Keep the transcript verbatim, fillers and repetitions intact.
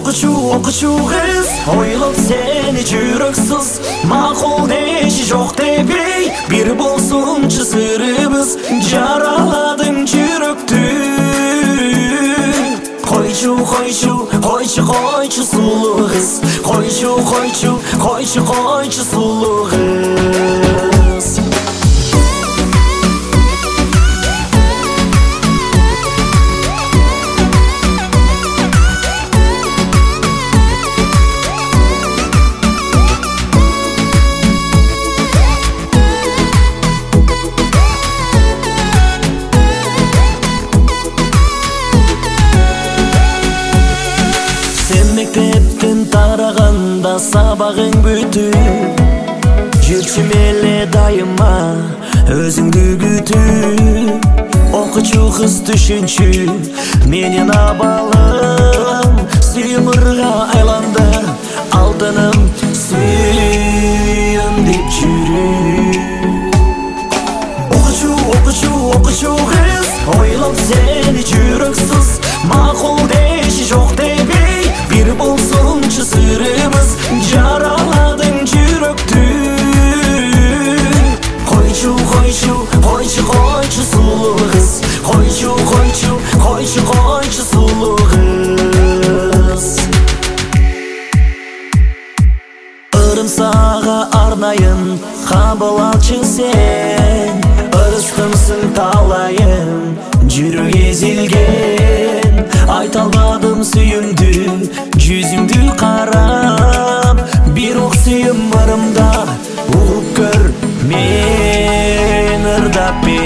Okuçu okuçu kız Oylap seni жүрексіз Maqul deşi жоқ debey Bir bolsunçu sırımız Jaraladın жүректі Koyçu koyçu koyçu koyçu sulu kız Koyçu koyçu koyçu koyçu sulu kız Мектептен тарағанда сабағың бүтіп Жүрчүм эле дайыма өзүңдү күтүп Окуучу кыз түшүнчү менин абалым Сүйүмүрга айланды алтыным сүйүм деп жүрүп Окуучу окуучу окуучу кыз Ойлоп сени жүрексиз макул деши жок дебей Bir bolsunçu sırımız Jaraladın жүректü Koyçu koyçu koyçu koyçu sulu kız Koyçu koyçu koyçu koyçu sulu kız Ырымсаға арнайын кабыл алчы сен Ырыскымсың талайын жүрөк ezilген Айта албадым сүйүмдү жүзүңдү карап Bir ок сүйүм ырымда угуп көр мен ырдап